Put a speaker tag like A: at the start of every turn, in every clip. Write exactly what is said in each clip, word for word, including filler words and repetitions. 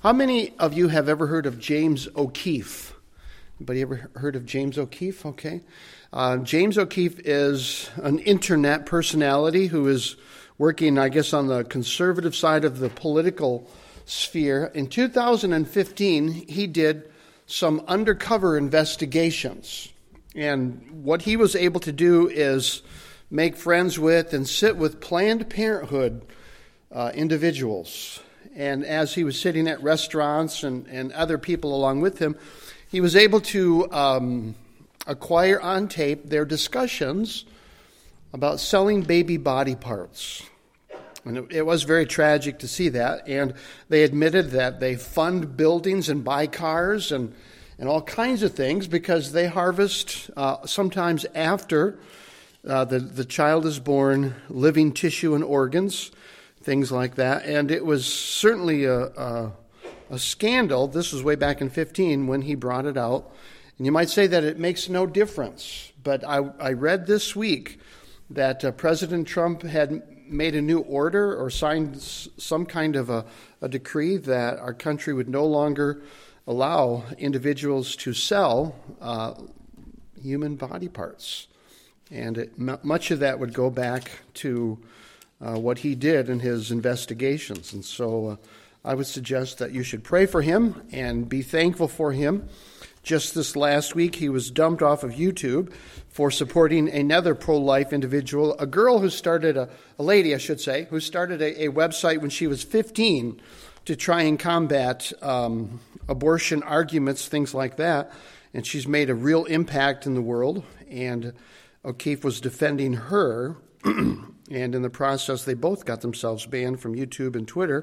A: How many of you have ever heard of James O'Keefe? Anybody ever heard of James O'Keefe? Okay. Uh, James O'Keefe is an internet personality who is working, I guess, on the conservative side of the political sphere. In two thousand fifteen, he did some undercover investigations. And what he was able to do is make friends with and sit with Planned Parenthood uh, individuals. And as he was sitting at restaurants and, and other people along with him, he was able to um, acquire on tape their discussions about selling baby body parts. And it, it was very tragic to see that. And they admitted that they fund buildings and buy cars and, and all kinds of things because they harvest, uh, sometimes after uh, the, the child is born, living tissue and organs, things like that. And it was certainly a, a, a scandal. This was way back in fifteen when he brought it out. And you might say that it makes no difference. But I, I read this week that uh, President Trump had made a new order or signed some kind of a, a decree that our country would no longer allow individuals to sell uh, human body parts. And it, m- much of that would go back to Uh, what he did in his investigations. And so uh, I would suggest that you should pray for him and be thankful for him. Just this last week, he was dumped off of YouTube for supporting another pro-life individual, a girl who started, a, a lady, I should say, who started a, a website when she was fifteen to try and combat um, abortion arguments, things like that. And she's made a real impact in the world. And O'Keefe was defending her. And in the process, they both got themselves banned from YouTube and Twitter.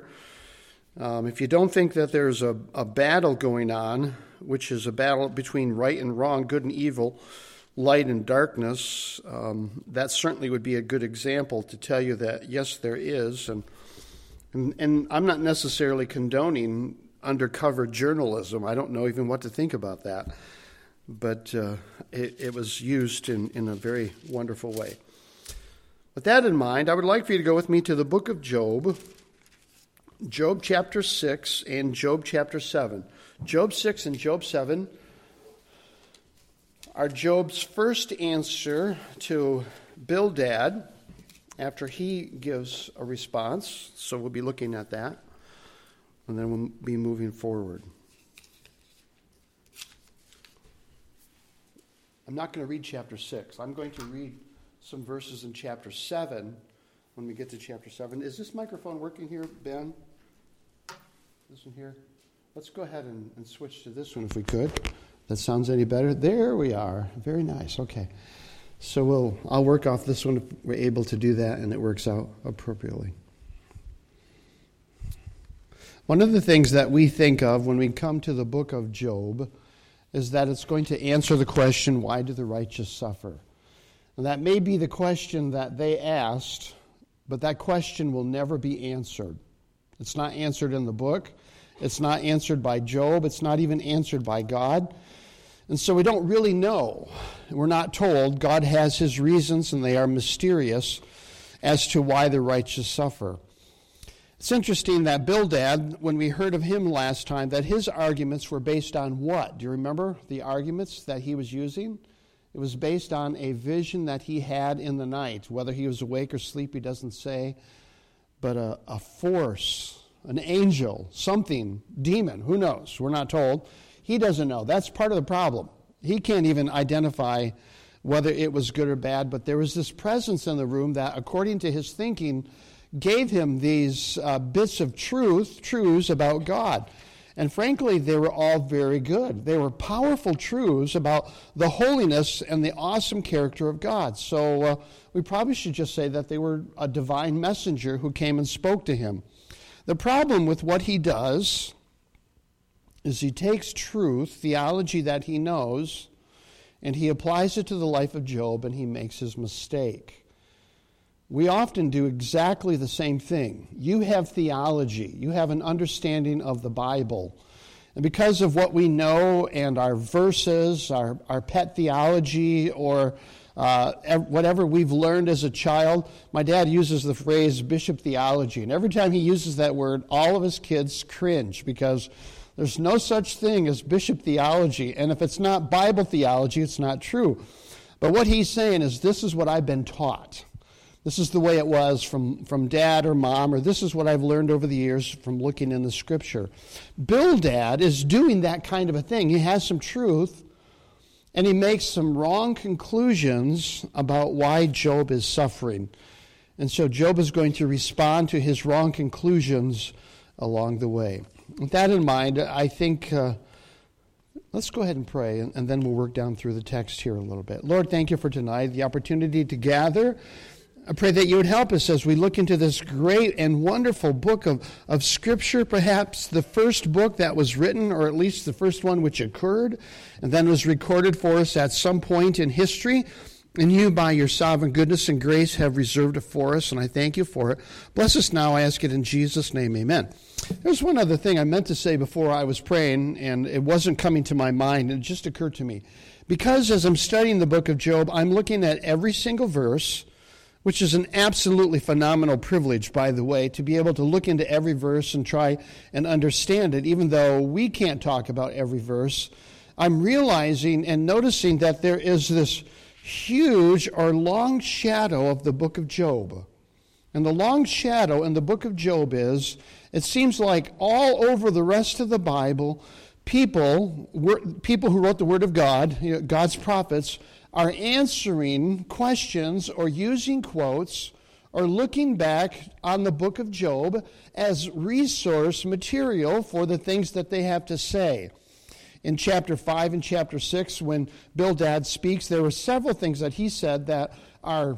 A: Um, if you don't think that there's a, a battle going on, which is a battle between right and wrong, good and evil, light and darkness, um, that certainly would be a good example to tell you that, yes, there is. And, and, and I'm not necessarily condoning undercover journalism. I don't know even what to think about that. But uh, it, it was used in, in a very wonderful way. With that in mind, I would like for you to go with me to the book of Job, Job chapter six and Job chapter seven. Job six and Job seven are Job's first answer to Bildad after he gives a response. So we'll be looking at that, and then we'll be moving forward. I'm not going to read chapter six. I'm going to read some verses in chapter seven when we get to chapter seven. Is this microphone working here, Ben? This one here? Let's go ahead and, and switch to this one if we could. That sounds any better? There we are. Very nice. Okay. So we'll I'll work off this one if we're able to do that and it works out appropriately. One of the things that we think of when we come to the book of Job is that it's going to answer the question, why do the righteous suffer? And that may be the question that they asked, but that question will never be answered. It's not answered in the book. It's not answered by Job. It's not even answered by God. And so we don't really know. We're not told. God has his reasons, and they are mysterious as to why the righteous suffer. It's interesting that Bildad, when we heard of him last time, that his arguments were based on what? Do you remember the arguments that he was using? It was based on a vision that he had in the night. Whether he was awake or asleep, he doesn't say. But a, a force, an angel, something, demon, who knows? We're not told. He doesn't know. That's part of the problem. He can't even identify whether it was good or bad. But there was this presence in the room that, according to his thinking, gave him these uh, bits of truth, truths about God. And frankly, they were all very good. They were powerful truths about the holiness and the awesome character of God. So uh, we probably should just say that they were a divine messenger who came and spoke to him. The problem with what he does is he takes truth, theology that he knows, and he applies it to the life of Job, and he makes his mistake. We often do exactly the same thing. You have theology. You have an understanding of the Bible. And because of what we know and our verses, our, our pet theology, or uh, whatever we've learned as a child. My dad uses the phrase bishop theology, and every time he uses that word, all of his kids cringe because there's no such thing as bishop theology, and if it's not Bible theology, it's not true. But what he's saying is, this is what I've been taught. This is the way it was from, from dad or mom, or this is what I've learned over the years from looking in the Scripture. Bildad is doing that kind of a thing. He has some truth, and he makes some wrong conclusions about why Job is suffering. And so Job is going to respond to his wrong conclusions along the way. With that in mind, I think, uh, let's go ahead and pray, and, and then we'll work down through the text here a little bit. Lord, thank you for tonight, the opportunity to gather. I pray that you would help us as we look into this great and wonderful book of, of Scripture, perhaps the first book that was written, or at least the first one which occurred, and then was recorded for us at some point in history. And you, by your sovereign goodness and grace, have reserved it for us, and I thank you for it. Bless us now, I ask it in Jesus' name, amen. There's one other thing I meant to say before I was praying, and it wasn't coming to my mind, and it just occurred to me. Because as I'm studying the book of Job, I'm looking at every single verse, which is an absolutely phenomenal privilege, by the way, to be able to look into every verse and try and understand it, even though we can't talk about every verse. I'm realizing and noticing that there is this huge or long shadow of the book of Job. And the long shadow in the book of Job is, it seems like all over the rest of the Bible, people, people who wrote the Word of God, you know, God's prophets, are answering questions or using quotes or looking back on the book of Job as resource material for the things that they have to say. In chapter five and chapter six, when Bildad speaks, there were several things that he said that are,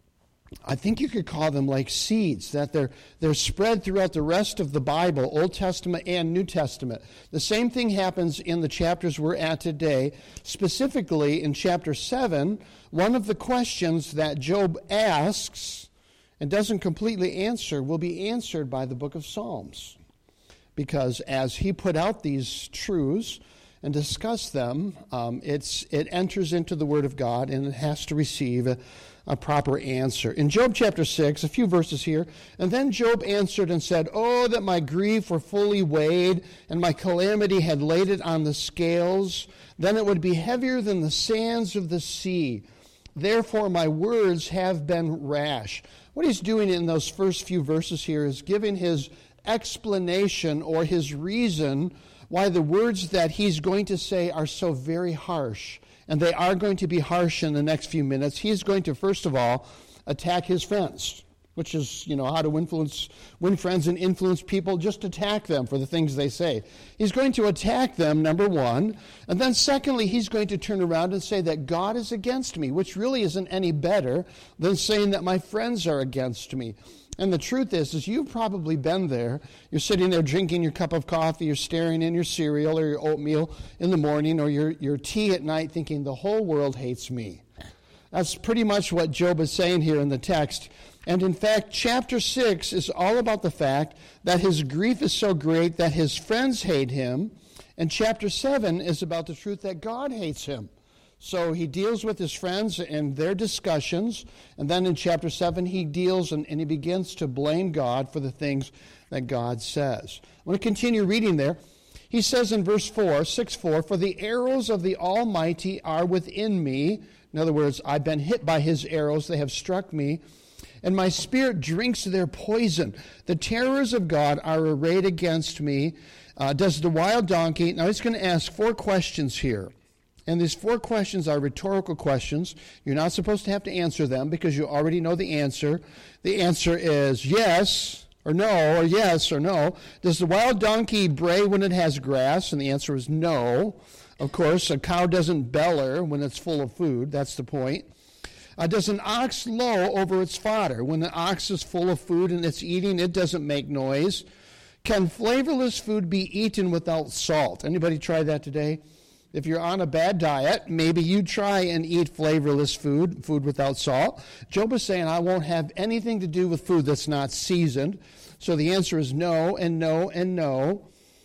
A: I think you could call them like seeds, that they're they're spread throughout the rest of the Bible, Old Testament and New Testament. The same thing happens in the chapters we're at today. Specifically, in chapter seven, one of the questions that Job asks and doesn't completely answer will be answered by the book of Psalms. Because as he put out these truths and discussed them, um, it's it enters into the Word of God, and it has to receive a, a proper answer. In Job chapter six, a few verses here, and then Job answered and said, "Oh, that my grief were fully weighed, and my calamity had laid it on the scales, then it would be heavier than the sands of the sea. Therefore my words have been rash." What he's doing in those first few verses here is giving his explanation or his reason why the words that he's going to say are so very harsh. And they are going to be harsh in the next few minutes. He's going to, first of all, attack his friends, which is, you know, how to influence, win friends and influence people. Just attack them for the things they say. He's going to attack them, number one. And then secondly, he's going to turn around and say that God is against me, which really isn't any better than saying that my friends are against me. And the truth is, is you've probably been there. You're sitting there drinking your cup of coffee, you're staring in your cereal or your oatmeal in the morning, or your, your tea at night, thinking the whole world hates me. That's pretty much what Job is saying here in the text. And in fact, chapter six is all about the fact that his grief is so great that his friends hate him. And chapter seven is about the truth that God hates him. So he deals with his friends and their discussions, and then in chapter seven he deals and, and he begins to blame God for the things that God says. I'm going to continue reading there. He says in verse four, six four, "For the arrows of the Almighty are within me." In other words, I've been hit by his arrows, they have struck me, "and my spirit drinks their poison. The terrors of God are arrayed against me. Uh, does the wild donkey..." Now he's going to ask four questions here. And these four questions are rhetorical questions. You're not supposed to have to answer them because you already know the answer. The answer is yes or no, or yes or no. Does the wild donkey bray when it has grass? And the answer is no. Of course, a cow doesn't bellow when it's full of food. That's the point. Uh, does an ox low over its fodder? When the ox is full of food and it's eating, it doesn't make noise. Can flavorless food be eaten without salt? Anybody try that today? If you're on a bad diet, maybe you try and eat flavorless food, food without salt. Job is saying, I won't have anything to do with food that's not seasoned. So the answer is no and no and no.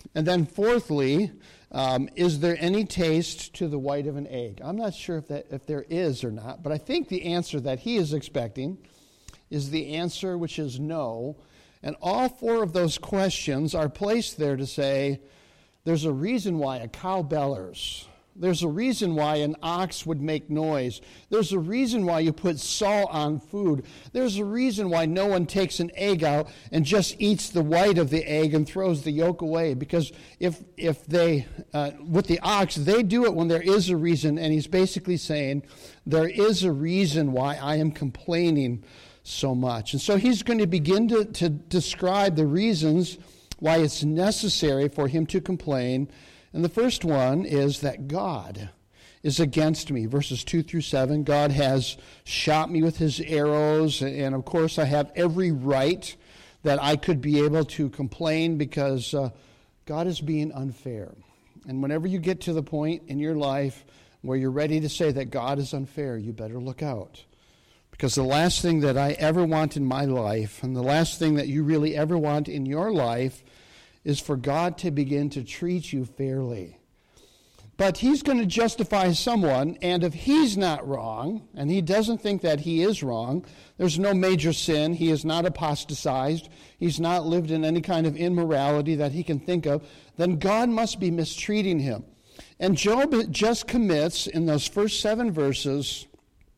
A: And then fourthly, um, is there any taste to the white of an egg? I'm not sure if that if there is or not, but I think the answer that he is expecting is the answer which is no. And all four of those questions are placed there to say, there's a reason why a cow bellers. There's a reason why an ox would make noise. There's a reason why you put salt on food. There's a reason why no one takes an egg out and just eats the white of the egg and throws the yolk away. Because if if they, uh, with the ox, they do it when there is a reason. And he's basically saying, there is a reason why I am complaining so much. And so he's going to begin to, to describe the reasons why it's necessary for him to complain. And the first one is that God is against me. Verses two through seven, God has shot me with his arrows, and of course I have every right that I could be able to complain because uh, God is being unfair. And whenever you get to the point in your life where you're ready to say that God is unfair, you better look out. Because the last thing that I ever want in my life, and the last thing that you really ever want in your life, is for God to begin to treat you fairly. But he's going to justify someone, and if he's not wrong, and he doesn't think that he is wrong, there's no major sin, he is not apostatized, he's not lived in any kind of immorality that he can think of, then God must be mistreating him. And Job just commits, in those first seven verses,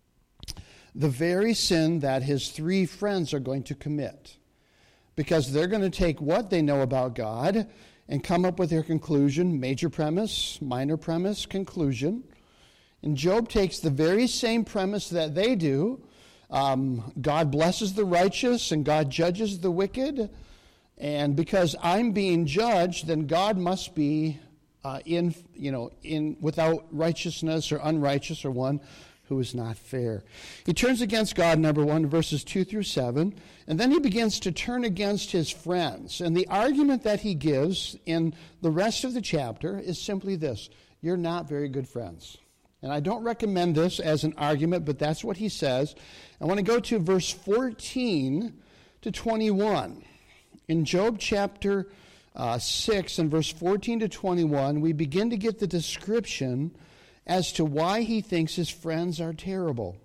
A: the very sin that his three friends are going to commit. Because they're going to take what they know about God and come up with their conclusion, major premise, minor premise, conclusion. And Job takes the very same premise that they do. Um, God blesses the righteous and God judges the wicked. And because I'm being judged, then God must be uh, in, you know, in without righteousness or unrighteous, or one who is not fair. He turns against God, number one, verses two through seven, and then he begins to turn against his friends. And the argument that he gives in the rest of the chapter is simply this: you're not very good friends. And I don't recommend this as an argument, but that's what he says. I want to go to verse fourteen to twenty-one. In Job chapter uh, six and verse fourteen to twenty-one, we begin to get the description as to why he thinks his friends are terrible.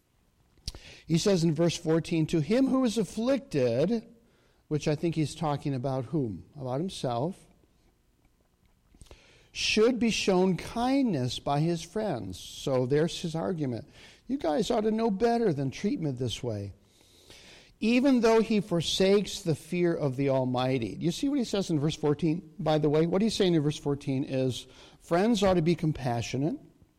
A: He says in verse fourteen, to him who is afflicted, which I think he's talking about whom? About himself, should be shown kindness by his friends. So there's his argument. You guys ought to know better than treatment this way. Even though he forsakes the fear of the Almighty. Do you see what he says in verse fourteen? By the way, what he's saying in verse fourteen is, friends ought to be compassionate,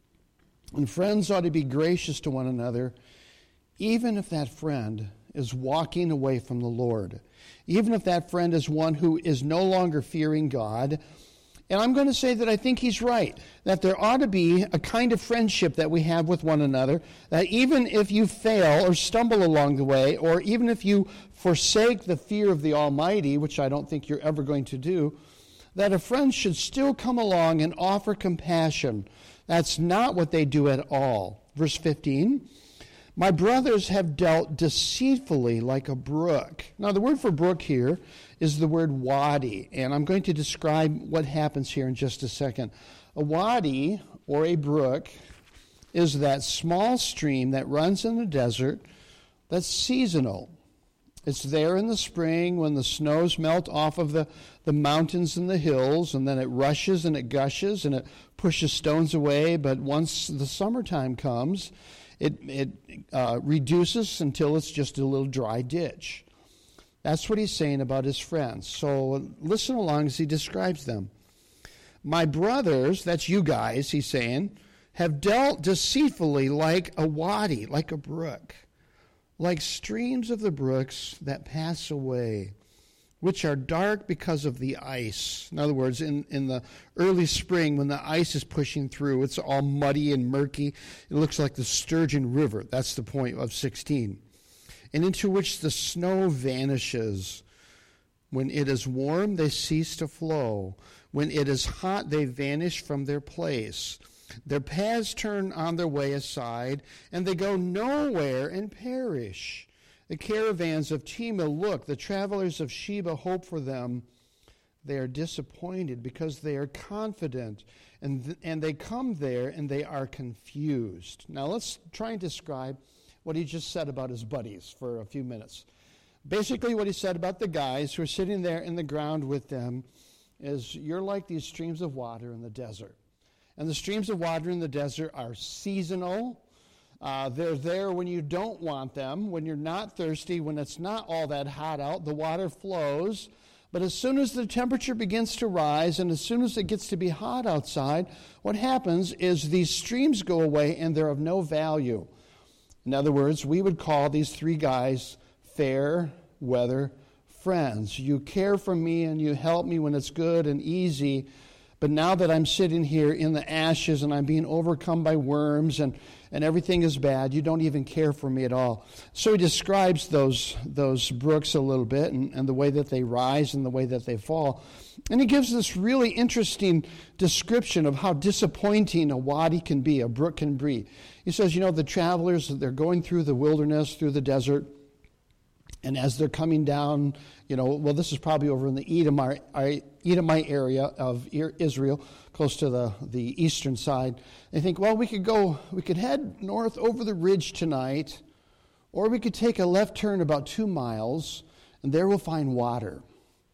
A: and friends ought to be gracious to one another, even if that friend is walking away from the Lord. Even if that friend is one who is no longer fearing God. And I'm going to say that I think he's right, that there ought to be a kind of friendship that we have with one another, that even if you fail or stumble along the way, or even if you forsake the fear of the Almighty, which I don't think you're ever going to do, that a friend should still come along and offer compassion. That's not what they do at all. Verse fifteen, my brothers have dealt deceitfully like a brook. Now, the word for brook here is the word wadi, and I'm going to describe what happens here in just a second. A wadi, or a brook, is that small stream that runs in the desert that's seasonal. It's there in the spring when the snows melt off of the, the mountains and the hills, and then it rushes and it gushes and it pushes stones away. But once the summertime comes, it, it uh, reduces until it's just a little dry ditch. That's what he's saying about his friends. So listen along as he describes them. My brothers, that's you guys, he's saying, have dealt deceitfully like a wadi, like a brook, like streams of the brooks that pass away, which are dark because of the ice. In other words, in, in the early spring, when the ice is pushing through, it's all muddy and murky. It looks like the Sturgeon River. That's the point of sixteen. And into which the snow vanishes. When it is warm, they cease to flow. When it is hot, they vanish from their place. Their paths turn on their way aside, and they go nowhere and perish. The caravans of Tema look, the travelers of Sheba hope for them. They are disappointed because they are confident, and th- and they come there and they are confused. Now let's try and describe what he just said about his buddies for a few minutes. Basically what he said about the guys who are sitting there in the ground with them is, you're like these streams of water in the desert. And the streams of water in the desert are seasonal. Uh, they're there when you don't want them, when you're not thirsty, when it's not all that hot out. The water flows. But as soon as the temperature begins to rise and as soon as it gets to be hot outside, what happens is these streams go away and they're of no value. In other words, we would call these three guys fair weather friends. You care for me and you help me when it's good and easy. But now that I'm sitting here in the ashes and I'm being overcome by worms and, and everything is bad, you don't even care for me at all. So he describes those those brooks a little bit and, and the way that they rise and the way that they fall. And he gives this really interesting description of how disappointing a wadi can be, a brook can be. He says, you know, the travelers, they're going through the wilderness, through the desert, and as they're coming down, you know, well, this is probably over in the Edomite, Edomite area of Israel, close to the, the eastern side. They think, well, we could go, we could head north over the ridge tonight, or we could take a left turn about two miles, and there we'll find water.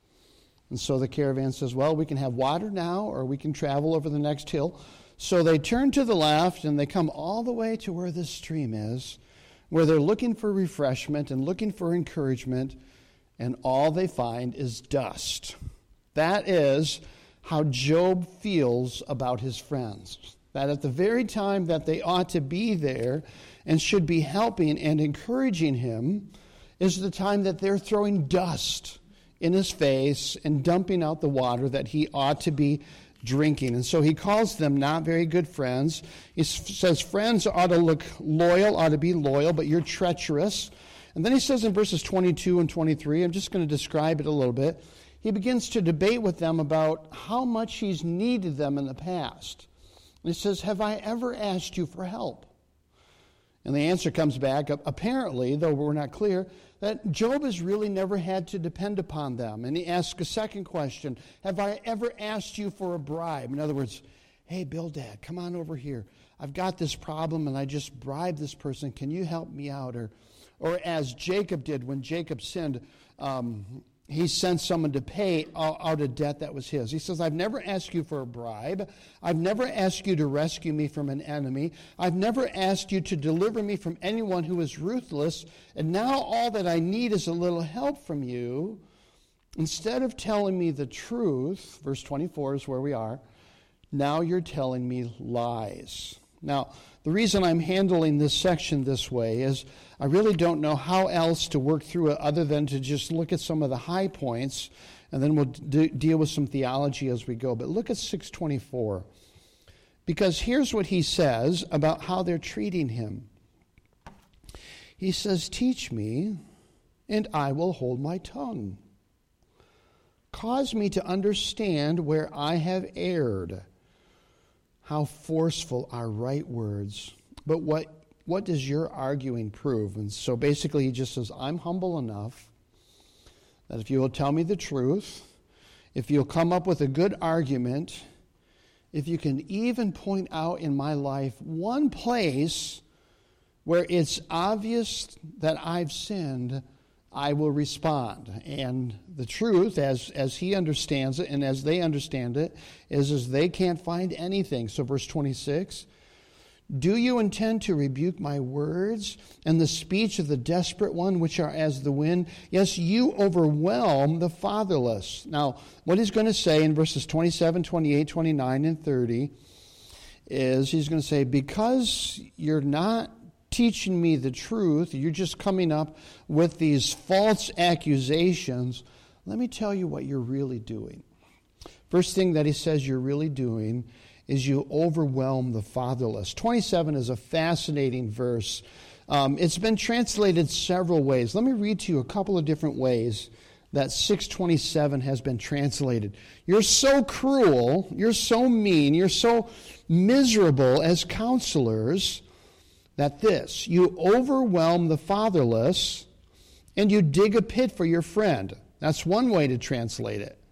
A: And so the caravan says, well, we can have water now, or we can travel over the next hill. So they turn to the left, and they come all the way to where this stream is, where they're looking for refreshment and looking for encouragement, and all they find is dust. That is how Job feels about his friends. That at the very time that they ought to be there and should be helping and encouraging him is the time that they're throwing dust in his face and dumping out the water that he ought to be drinking. And so he calls them not very good friends. He says friends ought to look loyal, ought to be loyal, but you're treacherous. And then he says in verses twenty-two and twenty-three, I'm just going to describe it a little bit. He begins to debate with them about how much he's needed them in the past. And he says, have I ever asked you for help? And the answer comes back, apparently, though we're not clear, that Job has really never had to depend upon them. And he asks a second question, have I ever asked you for a bribe? In other words, hey, Bildad, come on over here. I've got this problem and I just bribed this person. Can you help me out? Or, or as Jacob did when Jacob sinned, um, he sent someone to pay out a debt that was his. He says, I've never asked you for a bribe. I've never asked you to rescue me from an enemy. I've never asked you to deliver me from anyone who is ruthless. And now all that I need is a little help from you. Instead of telling me the truth, verse twenty-four is where we are, now you're telling me lies. Now, the reason I'm handling this section this way is I really don't know how else to work through it other than to just look at some of the high points, and then we'll d- deal with some theology as we go. But look at six twenty-four, because here's what he says about how they're treating him. He says, teach me, and I will hold my tongue. Cause me to understand where I have erred. How forceful are right words. But what, what does your arguing prove? And so basically he just says, I'm humble enough that if you will tell me the truth, if you'll come up with a good argument, if you can even point out in my life one place where it's obvious that I've sinned, I will respond. And the truth, as as he understands it and as they understand it, is, is they can't find anything. So verse twenty-six, do you intend to rebuke my words and the speech of the desperate one, which are as the wind? Yes, you overwhelm the fatherless. Now, what he's going to say in verses twenty-seven, twenty-eight, twenty-nine, and thirty is he's going to say, because you're not teaching me the truth, you're just coming up with these false accusations, let me tell you what you're really doing. First thing that he says you're really doing is you overwhelm the fatherless. twenty-seven is a fascinating verse. Um, it's been translated several ways. Let me read to you a couple of different ways that six twenty-seven has been translated. You're so cruel, you're so mean, you're so miserable as counselors that this, you overwhelm the fatherless and you dig a pit for your friend. That's one way to translate it.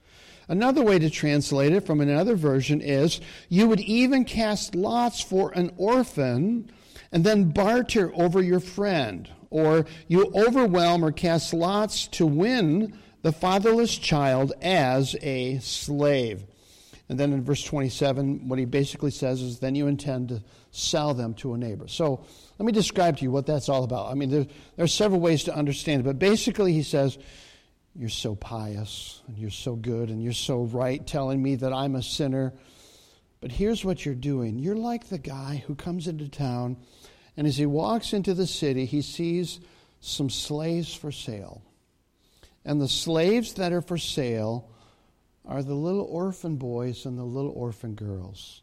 A: Another way to translate it from another version is, you would even cast lots for an orphan and then barter over your friend. Or you overwhelm or cast lots to win the fatherless child as a slave. And then in verse twenty-seven, what he basically says is, then you intend to sell them to a neighbor. So let me describe to you what that's all about. I mean, there, there are several ways to understand it, but basically he says, you're so pious, and you're so good, and you're so right, telling me that I'm a sinner. But here's what you're doing. You're like the guy who comes into town, and as he walks into the city, he sees some slaves for sale. And the slaves that are for sale are the little orphan boys and the little orphan girls.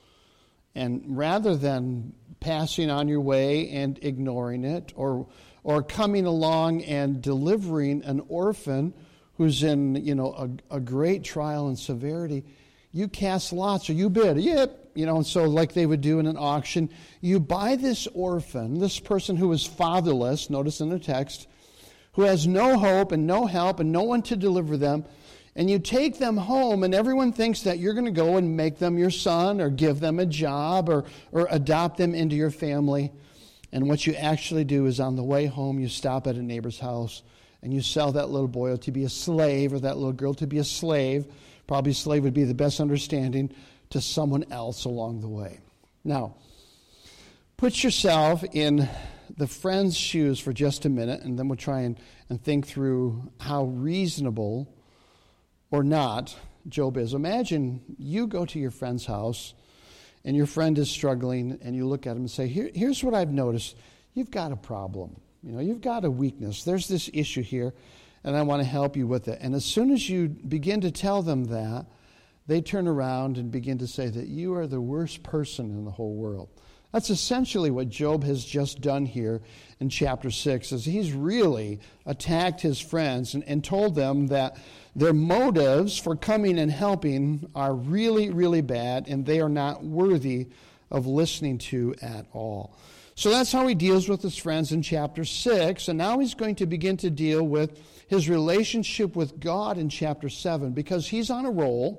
A: And rather than passing on your way and ignoring it, or or coming along and delivering an orphan who's in, you know, a, a great trial and severity, you cast lots, or you bid, yep, you know, and so like they would do in an auction, you buy this orphan, this person who is fatherless, notice in the text, who has no hope and no help and no one to deliver them, and you take them home, and everyone thinks that you're going to go and make them your son or give them a job or, or adopt them into your family. And what you actually do is on the way home, you stop at a neighbor's house and you sell that little boy to be a slave, or that little girl to be a slave. Probably slave would be the best understanding, to someone else along the way. Now, put yourself in the friend's shoes for just a minute, and then we'll try and, and think through how reasonable or not Job is. Imagine you go to your friend's house and your friend is struggling, and you look at him and say, Here, here's what I've noticed. You've got a problem. You know, you've got a weakness. There's this issue here, and I want to help you with it. And as soon as you begin to tell them that, they turn around and begin to say that you are the worst person in the whole world. That's essentially what Job has just done here in chapter six, is he's really attacked his friends and, and told them that their motives for coming and helping are really, really bad, and they are not worthy of listening to at all. So that's how he deals with his friends in chapter six, and now he's going to begin to deal with his relationship with God in chapter seven, because he's on a roll.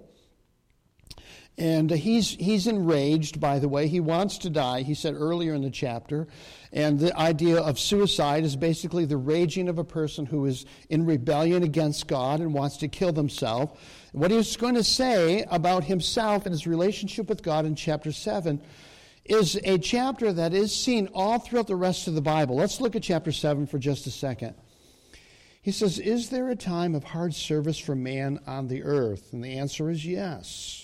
A: And he's he's enraged, by the way. He wants to die, he said earlier in the chapter. And the idea of suicide is basically the raging of a person who is in rebellion against God and wants to kill themselves. What he's going to say about himself and his relationship with God in chapter seven is a chapter that is seen all throughout the rest of the Bible. Let's look at chapter seven for just a second. He says, is there a time of hard service for man on the earth? And the answer is yes.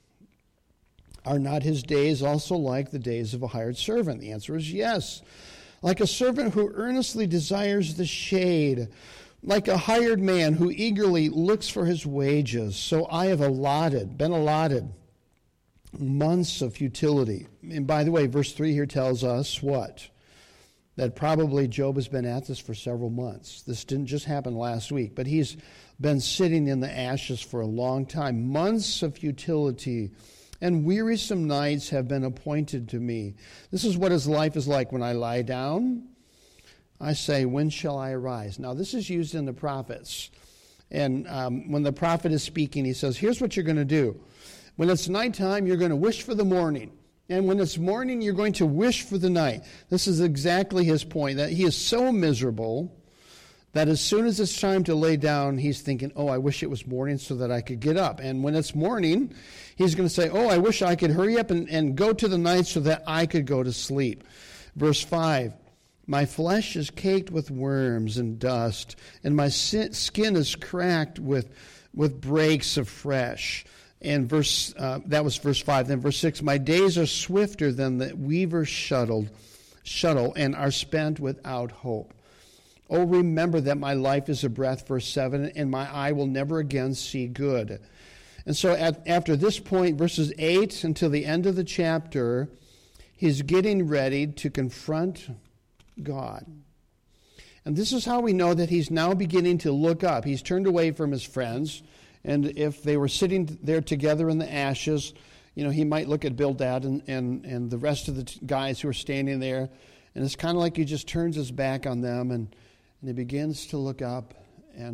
A: Are not his days also like the days of a hired servant? The answer is yes. Like a servant who earnestly desires the shade, like a hired man who eagerly looks for his wages. So I have allotted, been allotted, months of futility. And by the way, verse three here tells us what? That probably Job has been at this for several months. This didn't just happen last week, but he's been sitting in the ashes for a long time. Months of futility and wearisome nights have been appointed to me. This is what his life is like. When I lie down, I say, when shall I arise? Now, this is used in the prophets. And um, when the prophet is speaking, he says, here's what you're going to do. When it's nighttime, you're going to wish for the morning. And when it's morning, you're going to wish for the night. This is exactly his point, that he is so miserable that as soon as it's time to lay down, he's thinking, oh, I wish it was morning so that I could get up. And when it's morning, he's going to say, oh, I wish I could hurry up and, and go to the night so that I could go to sleep. Verse five, my flesh is caked with worms and dust, and my skin is cracked with, with breaks of flesh. And verse uh, that was verse five. Then verse six, my days are swifter than the weaver's shuttle, shuttle and are spent without hope. Oh, remember that my life is a breath, verse seven, and my eye will never again see good. And so at, after this point, verses eight until the end of the chapter, he's getting ready to confront God. And this is how we know that he's now beginning to look up. He's turned away from his friends, and if they were sitting there together in the ashes, you know, he might look at Bildad and, and, and the rest of the t- guys who are standing there, and it's kind of like he just turns his back on them, and And he begins to look up and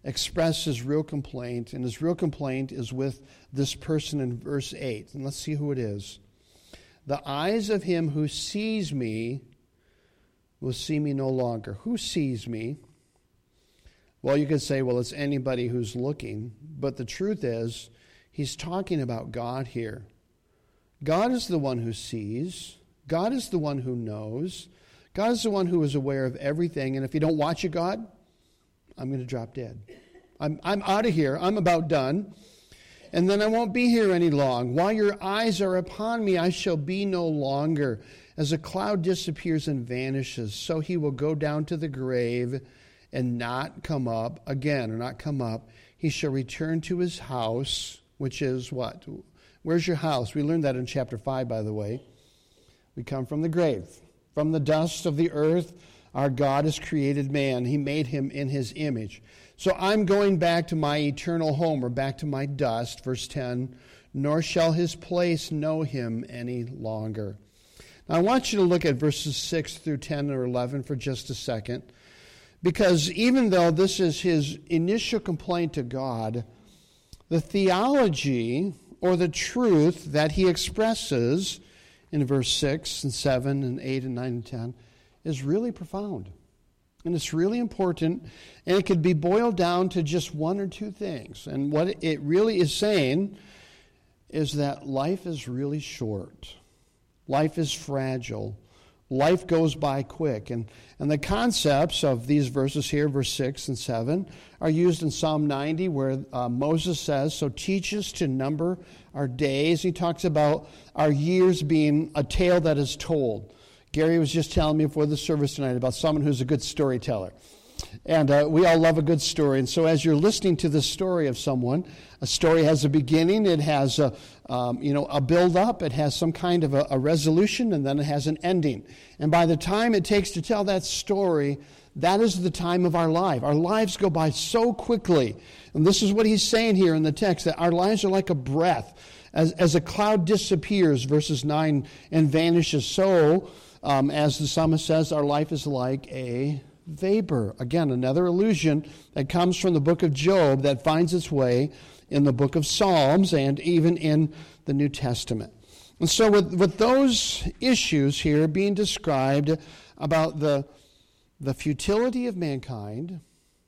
A: express his real complaint, and his real complaint is with this person in verse eight. And let's see who it is. The eyes of him who sees me will see me no longer. Who sees me? Well, you could say, well, it's anybody who's looking. But the truth is, he's talking about God here. God is the one who sees. God is the one who knows. God is the one who is aware of everything. And if you don't watch it, God, I'm going to drop dead. I'm, I'm out of here. I'm about done. And then I won't be here any long. While your eyes are upon me, I shall be no longer. As a cloud disappears and vanishes, so he will go down to the grave and not come up again, or not come up. He shall return to his house, which is what? Where's your house? We learned that in chapter five, by the way. We come from the grave. From the dust of the earth, our God has created man. He made him in his image. So I'm going back to my eternal home, or back to my dust, verse ten, nor shall his place know him any longer. Now I want you to look at verses six through ten or eleven for just a second, because even though this is his initial complaint to God, the theology or the truth that he expresses in verse six and seven and eight and nine and ten is really profound. And it's really important, and it could be boiled down to just one or two things. And what it really is saying is that life is really short. Life is fragile. Life goes by quick. And, and the concepts of these verses here, verse six and seven, are used in Psalm ninety, where uh, Moses says, so teach us to number our days. He talks about our years being a tale that is told. Gary was just telling me before the service tonight about someone who's a good storyteller. And uh, we all love a good story. And so as you're listening to the story of someone, a story has a beginning, it has a, um, you know, a build-up, it has some kind of a, a resolution, and then it has an ending. And by the time it takes to tell that story, that is the time of our life. Our lives go by so quickly. And this is what he's saying here in the text, that our lives are like a breath. As, as a cloud disappears, verses nine, and vanishes, so, um, as the psalmist says, our life is like a vapor. Again, another allusion that comes from the book of Job that finds its way in the book of Psalms and even in the New Testament. And so with, with those issues here being described about the, the futility of mankind,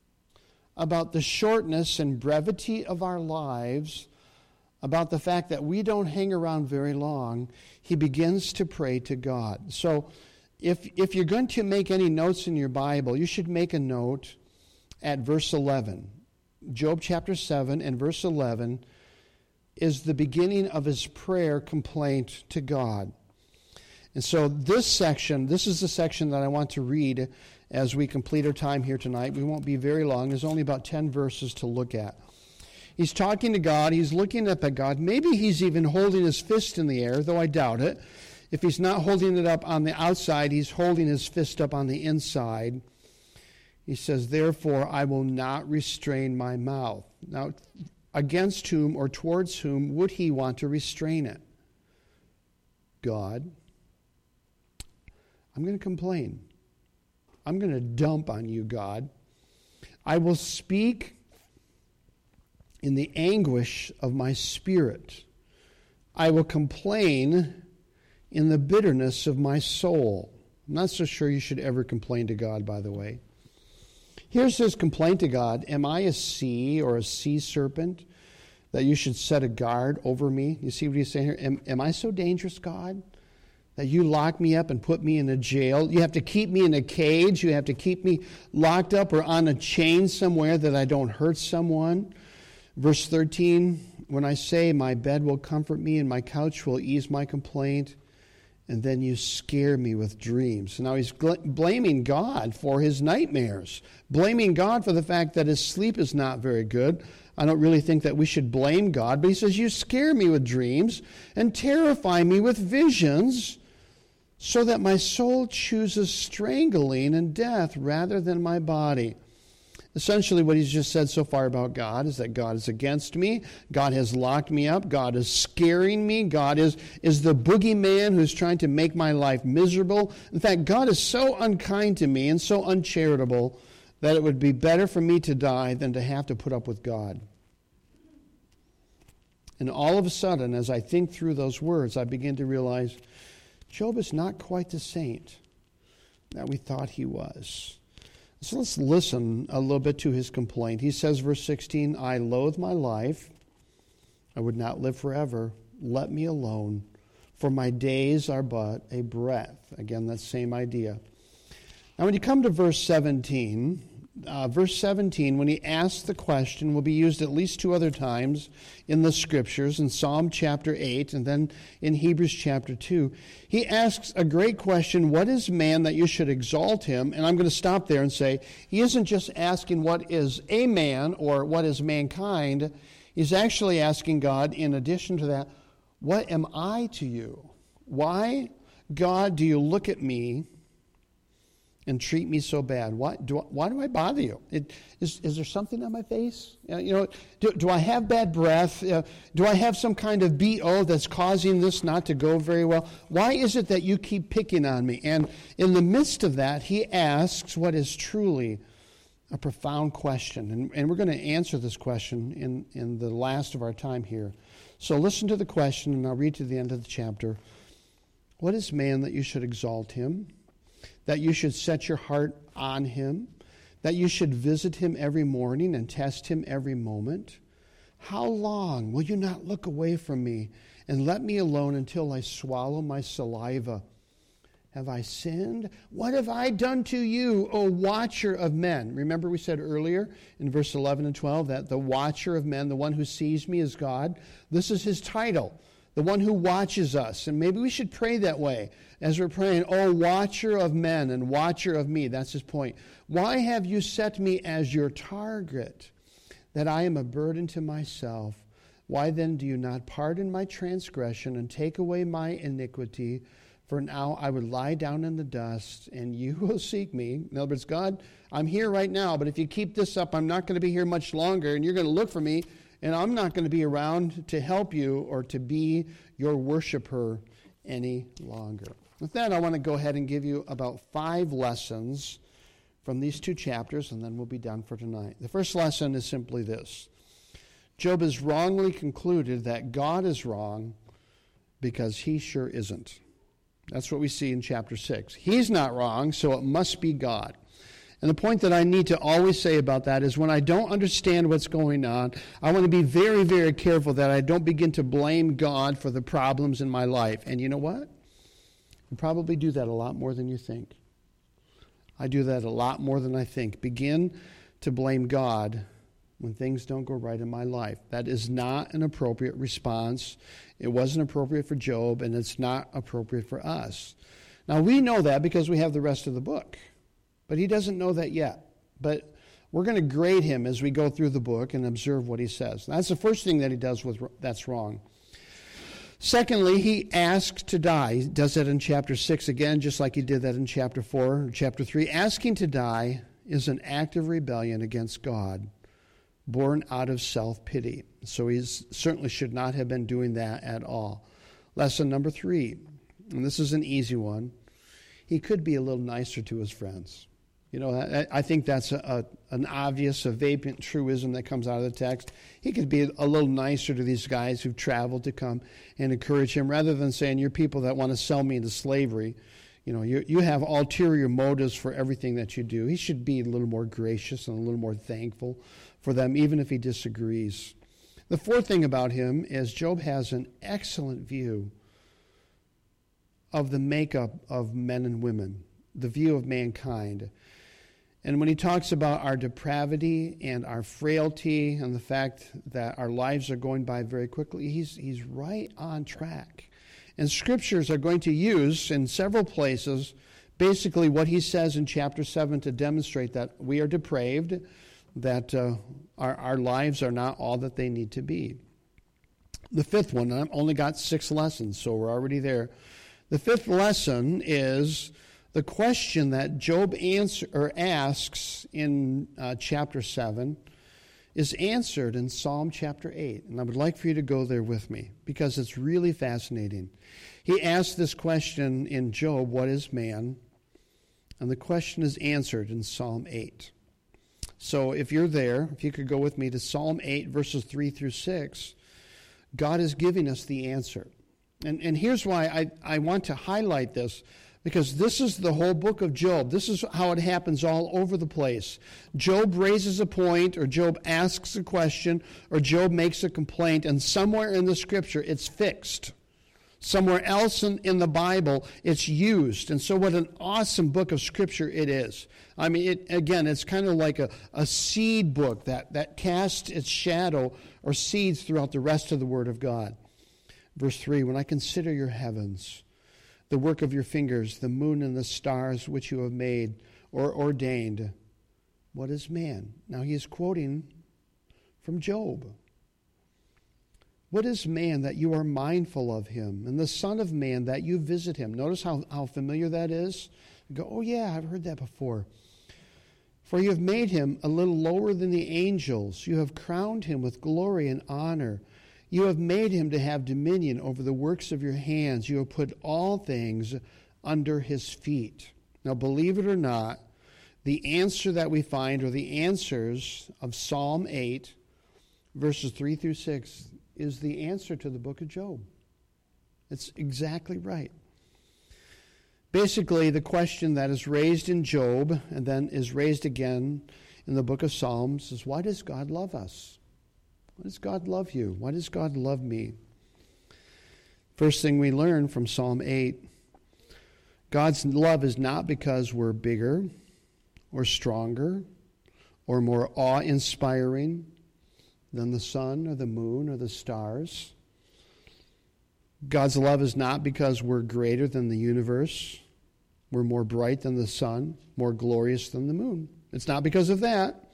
A: about the shortness and brevity of our lives, about the fact that we don't hang around very long, he begins to pray to God. So if if you're going to make any notes in your Bible, you should make a note at verse eleven. Job chapter seven and verse eleven is the beginning of his prayer complaint to God. And so this section, this is the section that I want to read as we complete our time here tonight. We won't be very long. There's only about ten verses to look at. He's talking to God. He's looking up at God. Maybe he's even holding his fist in the air, though I doubt it. If he's not holding it up on the outside, he's holding his fist up on the inside. He says, therefore, I will not restrain my mouth. Now, against whom or towards whom would he want to restrain it? God. I'm going to complain. I'm going to dump on you, God. I will speak in the anguish of my spirit. I will complain in the bitterness of my soul. I'm not so sure you should ever complain to God, by the way. Here's his complaint to God. Am I a sea or a sea serpent that you should set a guard over me? You see what he's saying here? Am, am I so dangerous, God, that you lock me up and put me in a jail? You have to keep me in a cage. You have to keep me locked up or on a chain somewhere that I don't hurt someone. Verse thirteen, when I say my bed will comfort me and my couch will ease my complaint, and then you scare me with dreams. Now he's gl- blaming God for his nightmares, blaming God for the fact that his sleep is not very good. I don't really think that we should blame God, but he says, you scare me with dreams and terrify me with visions, so that my soul chooses strangling and death rather than my body. Essentially, what he's just said so far about God is that God is against me. God has locked me up. God is scaring me. God is, is the boogeyman who's trying to make my life miserable. In fact, God is so unkind to me and so uncharitable that it would be better for me to die than to have to put up with God. And all of a sudden, as I think through those words, I begin to realize Job is not quite the saint that we thought he was. So let's listen a little bit to his complaint. He says, verse sixteen, I loathe my life. I would not live forever. Let me alone, for my days are but a breath. Again, that same idea. Now, when you come to verse seventeen, uh, verse seventeen, when he asks the question, will be used at least two other times in the Scriptures, in Psalm chapter eight and then in Hebrews chapter two. He asks a great question, what is man that you should exalt him? And I'm going to stop there and say, he isn't just asking what is a man or what is mankind. He's actually asking God, in addition to that, what am I to you? Why, God, do you look at me and treat me so bad? Why do I, why do I bother you? It, is, is there something on my face? Uh, you know, do, do I have bad breath? Uh, do I have some kind of B O that's causing this not to go very well? Why is it that you keep picking on me? And in the midst of that, he asks what is truly a profound question. And, and we're going to answer this question in, in the last of our time here. So listen to the question, and I'll read to the end of the chapter. What is man that you should exalt him? That you should set your heart on him? That you should visit him every morning and test him every moment? How long will you not look away from me and let me alone until I swallow my saliva? Have I sinned? What have I done to you, O watcher of men? Remember we said earlier in verse eleven and twelve that the watcher of men, the one who sees me, is God. This is his title, the one who watches us. And maybe we should pray that way as we're praying, O watcher of men and watcher of me. That's his point. Why have you set me as your target, that I am a burden to myself? Why then do you not pardon my transgression and take away my iniquity? For now I would lie down in the dust, and you will seek me. In other words, God, I'm here right now, but if you keep this up, I'm not going to be here much longer, and you're going to look for me, and I'm not going to be around to help you or to be your worshiper any longer. With that, I want to go ahead and give you about five lessons from these two chapters, and then we'll be done for tonight. The first lesson is simply this. Job has wrongly concluded that God is wrong because he sure isn't. That's what we see in chapter six. He's not wrong, so it must be God. And the point that I need to always say about that is when I don't understand what's going on, I want to be very, very careful that I don't begin to blame God for the problems in my life. And you know what? You probably do that a lot more than you think. I do that a lot more than I think. Begin to blame God when things don't go right in my life. That is not an appropriate response. It wasn't appropriate for Job, and it's not appropriate for us. Now, we know that because we have the rest of the book, but he doesn't know that yet. But we're going to grade him as we go through the book and observe what he says. That's the first thing that he does with that's wrong. Secondly, he asks to die. He does that in chapter six again, just like he did that in chapter four or chapter three. Asking to die is an act of rebellion against God, born out of self-pity. So he certainly should not have been doing that at all. Lesson number three, and this is an easy one. He could be a little nicer to his friends. You know, I, I think that's a, a, an obvious, a vapid truism that comes out of the text. He could be a little nicer to these guys who've traveled to come and encourage him, rather than saying, you're people that want to sell me into slavery. You know, you, you have ulterior motives for everything that you do. He should be a little more gracious and a little more thankful for them, even if he disagrees. The fourth thing about him is Job has an excellent view of the makeup of men and women, the view of mankind. And when he talks about our depravity and our frailty and the fact that our lives are going by very quickly, he's, he's right on track. And scriptures are going to use in several places basically what he says in chapter seven to demonstrate that we are depraved, that uh, our, our lives are not all that they need to be. The fifth one, I've only got six lessons, so we're already there. The fifth lesson is the question that Job answer, or asks in uh, chapter seven is answered in Psalm chapter eight. And I would like for you to go there with me because it's really fascinating. He asks this question in Job, what is man? And the question is answered in Psalm eight. So if you're there, if you could go with me to Psalm eight, verses three through six, God is giving us the answer. And, and here's why I, I want to highlight this, because this is the whole book of Job. This is how it happens all over the place. Job raises a point, or Job asks a question, or Job makes a complaint, and somewhere in the scripture it's fixed. Somewhere else in, in the Bible, it's used. And so what an awesome book of Scripture it is. I mean, it, again, it's kind of like a, a seed book that, that casts its shadow or seeds throughout the rest of the Word of God. Verse three, when I consider your heavens, the work of your fingers, the moon and the stars which you have made or ordained, what is man? Now he is quoting from Job. What is man that you are mindful of him, and the son of man that you visit him? Notice how, how familiar that is. You go, oh yeah, I've heard that before. For you have made him a little lower than the angels. You have crowned him with glory and honor. You have made him to have dominion over the works of your hands. You have put all things under his feet. Now, believe it or not, the answer that we find, or the answers of Psalm eight, verses three through six, is the answer to the book of Job. It's exactly right. Basically, the question that is raised in Job and then is raised again in the book of Psalms is, why does God love us? Why does God love you? Why does God love me? First thing we learn from Psalm eight, God's love is not because we're bigger or stronger or more awe-inspiring than the sun or the moon or the stars. God's love is not because we're greater than the universe, we're more bright than the sun, more glorious than the moon. It's not because of that.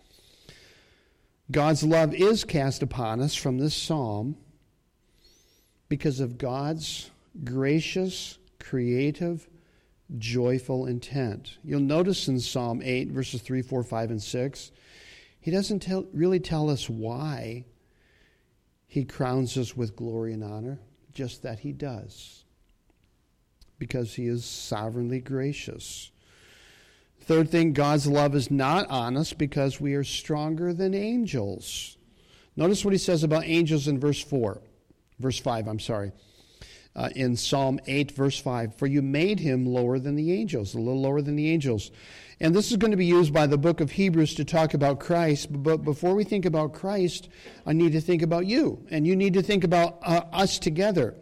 A: God's love is cast upon us from this psalm because of God's gracious, creative, joyful intent. You'll notice in Psalm eight, verses three, four, five, and six, he doesn't tell, really tell us why he crowns us with glory and honor, just that he does, because he is sovereignly gracious. Third thing, God's love is not on us because we are stronger than angels. Notice what he says about angels in verse four, verse five, I'm sorry. Uh, in Psalm eight, verse five, for you made him lower than the angels, a little lower than the angels. And this is going to be used by the book of Hebrews to talk about Christ. But before we think about Christ, I need to think about you. And you need to think about uh, us together.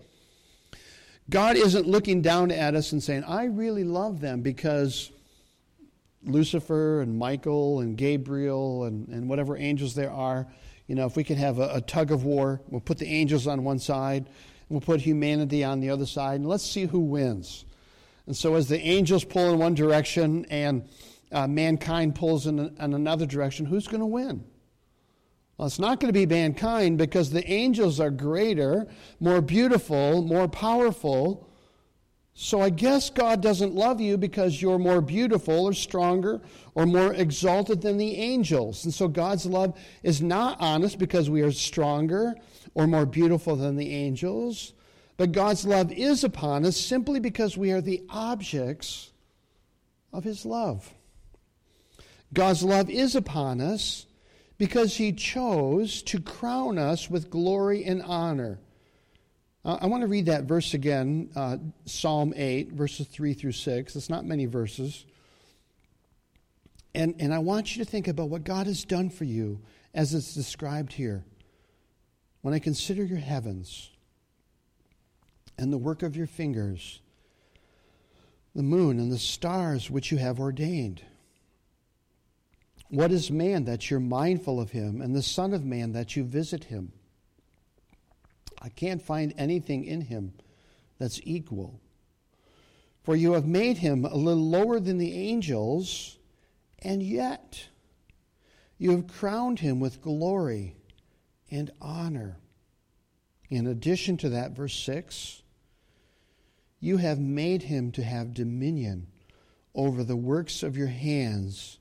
A: God isn't looking down at us and saying, I really love them because Lucifer and Michael and Gabriel and, and whatever angels there are, you know, if we could have a, a tug of war, we'll put the angels on one side, we'll put humanity on the other side, and let's see who wins. And so as the angels pull in one direction and uh, mankind pulls in, in another direction, who's going to win? Well, it's not going to be mankind because the angels are greater, more beautiful, more powerful. So I guess God doesn't love you because you're more beautiful or stronger or more exalted than the angels. And so God's love is not on us because we are stronger or more beautiful than the angels. But God's love is upon us simply because we are the objects of his love. God's love is upon us because he chose to crown us with glory and honor. Uh, I want to read that verse again, uh, Psalm eight, verses three through six. It's not many verses. And, and I want you to think about what God has done for you as it's described here. When I consider your heavens and the work of your fingers, the moon and the stars which you have ordained. What is man that you're mindful of him, and the son of man that you visit him? I can't find anything in him that's equal. For you have made him a little lower than the angels, and yet you have crowned him with glory and honor. In addition to that, verse six, you have made him to have dominion over the works of your hands.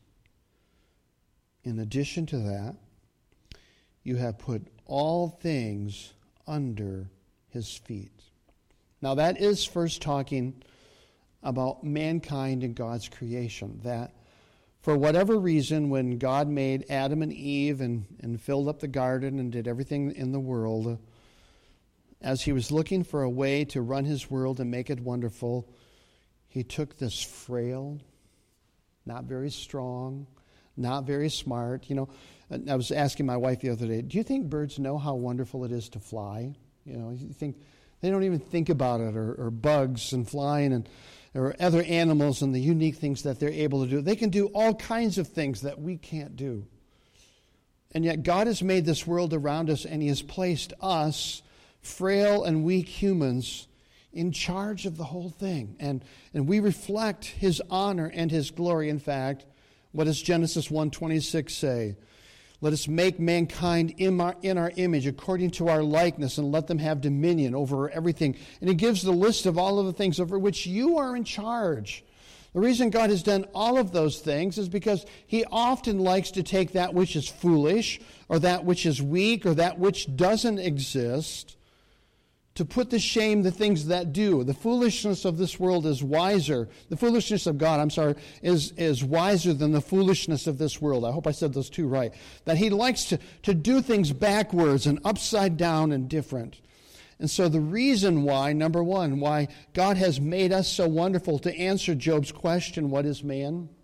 A: In addition to that, you have put all things under his feet. Now that is first talking about mankind and God's creation, that For whatever reason, when God made Adam and Eve and, and filled up the garden and did everything in the world, as he was looking for a way to run his world and make it wonderful, he took this frail, not very strong, not very smart. You know, I was asking my wife the other day, do you think birds know how wonderful it is to fly? You know, you think they don't even think about it, or, or bugs and flying and or other animals and the unique things that they're able to do. They can do all kinds of things that we can't do. And yet God has made this world around us, and he has placed us, frail and weak humans, in charge of the whole thing. And, and we reflect his honor and his glory. In fact, what does Genesis one twenty-six say? Let us make mankind in our, in our image, according to our likeness, and let them have dominion over everything. And he gives the list of all of the things over which you are in charge. The reason God has done all of those things is because he often likes to take that which is foolish, or that which is weak, or that which doesn't exist, to put to shame the things that do. The foolishness of this world is wiser. The foolishness of God, I'm sorry, is, is wiser than the foolishness of this world. I hope I said those two right. That he likes to, to do things backwards and upside down and different. And so the reason why, number one, why God has made us so wonderful, to answer Job's question, what is man?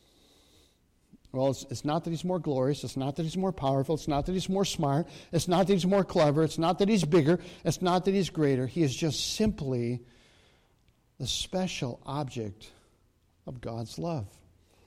A: Well, it's, it's not that he's more glorious. It's not that he's more powerful. It's not that he's more smart. It's not that he's more clever. It's not that he's bigger. It's not that he's greater. He is just simply the special object of God's love.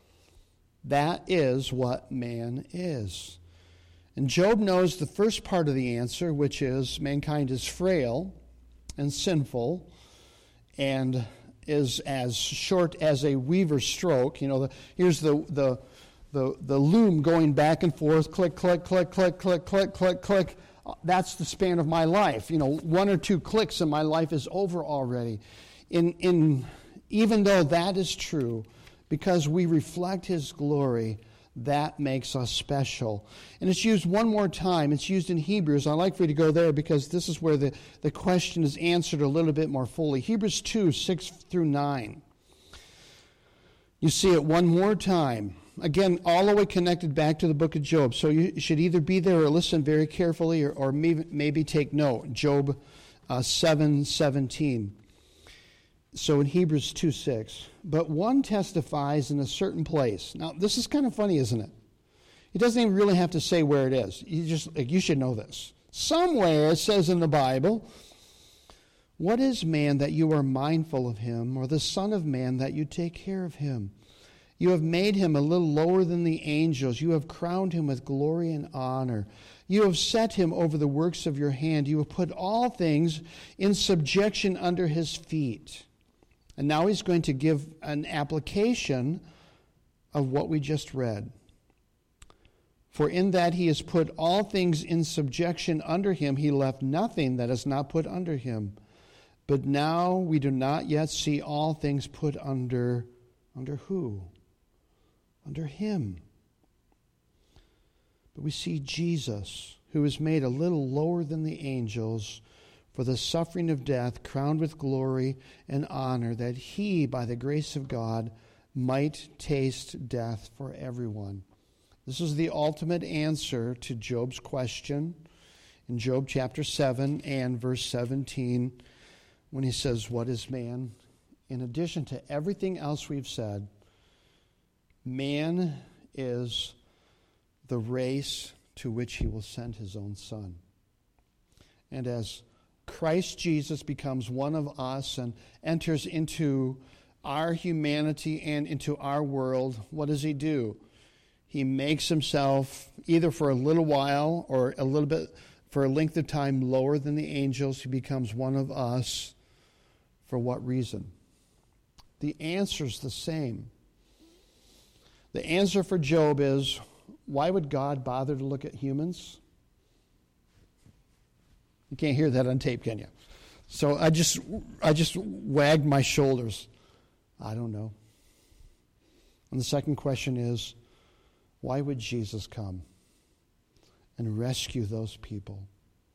A: That is what man is. And Job knows the first part of the answer, which is mankind is frail and sinful and is as short as a weaver's stroke. You know, the, here's the... the The, the loom going back and forth, click, click, click, click, click, click, click, click. That's the span of my life. You know, one or two clicks and my life is over already. In, in, even though that is true, because we reflect his glory, that makes us special. And it's used one more time. It's used in Hebrews. I'd like for you to go there because this is where the, the question is answered a little bit more fully. Hebrews two, six through nine. You see it one more time. Again, all the way connected back to the book of Job. So you should either be there or listen very carefully, or, or maybe, maybe take note. Job uh, seven seventeen. So in Hebrews two six. But one testifies in a certain place. Now, this is kind of funny, isn't it? He doesn't even really have to say where it is. You just like, you should know this. Somewhere it says in the Bible, what is man that you are mindful of him, or the son of man that you take care of him? You have made him a little lower than the angels. You have crowned him with glory and honor. You have set him over the works of your hand. You have put all things in subjection under his feet. And now he's going to give an application of what we just read. For in that he has put all things in subjection under him, he left nothing that is not put under him. But now we do not yet see all things put under, under who? Under him. But we see Jesus, who is made a little lower than the angels, for the suffering of death, crowned with glory and honor, that he, by the grace of God, might taste death for everyone. This is the ultimate answer to Job's question in Job chapter seven and verse seventeen, when he says, what is man? In addition to everything else we've said, man is the race to which he will send his own son. And as Christ Jesus becomes one of us and enters into our humanity and into our world, what does he do? He makes himself, either for a little while or a little bit, for a length of time, lower than the angels. He becomes one of us. For what reason? The answer's the same. The answer for Job is, why would God bother to look at humans? You can't hear that on tape, can you? So I just I just wagged my shoulders. I don't know. And the second question is, why would Jesus come and rescue those people?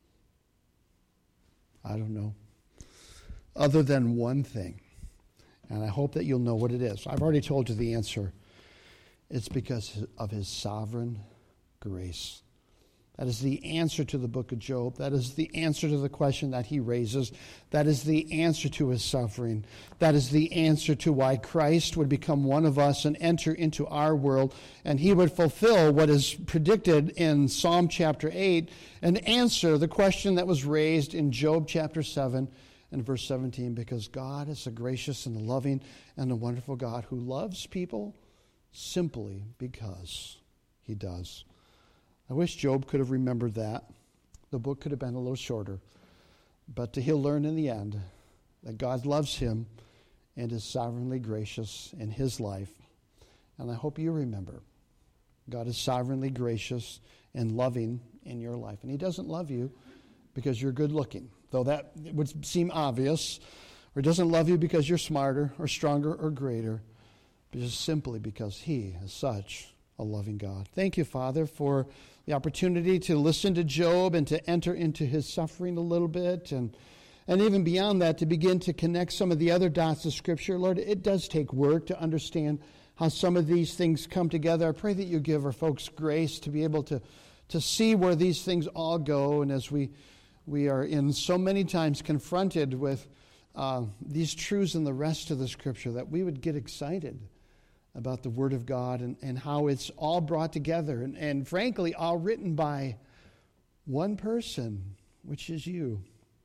A: I don't know. Other than one thing. And I hope that you'll know what it is. I've already told you the answer It's because of his sovereign grace. That is the answer to the book of Job. That is the answer to the question that he raises. That is the answer to his suffering. That is the answer to why Christ would become one of us and enter into our world, and he would fulfill what is predicted in Psalm chapter eight and answer the question that was raised in Job chapter seven and verse seventeen, because God is a gracious and a loving and a wonderful God who loves people simply because he does. I wish Job could have remembered that. The book could have been a little shorter. But he'll learn in the end that God loves him and is sovereignly gracious in his life. And I hope you remember, God is sovereignly gracious and loving in your life. And he doesn't love you because you're good looking, though that would seem obvious. Or doesn't love you because you're smarter or stronger or greater, but just simply because he is such a loving God. Thank you, Father, for the opportunity to listen to Job and to enter into his suffering a little bit, and and even beyond that, to begin to connect some of the other dots of Scripture. Lord, it does take work to understand how some of these things come together. I pray that you give our folks grace to be able to, to see where these things all go, and as we, we are in so many times confronted with uh, these truths in the rest of the Scripture, that we would get excited about the Word of God and, and how it's all brought together and, and frankly all written by one person, which is you.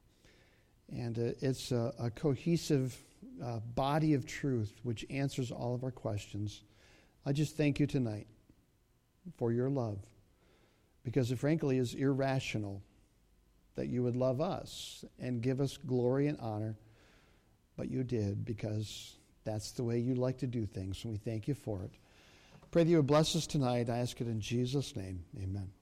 A: And uh, it's a, a cohesive uh, body of truth which answers all of our questions. I just thank you tonight for your love, because it frankly is irrational that you would love us and give us glory and honor, but you did, because that's the way you like to do things, and we thank you for it. Pray that you would bless us tonight. I ask it in Jesus' name. Amen.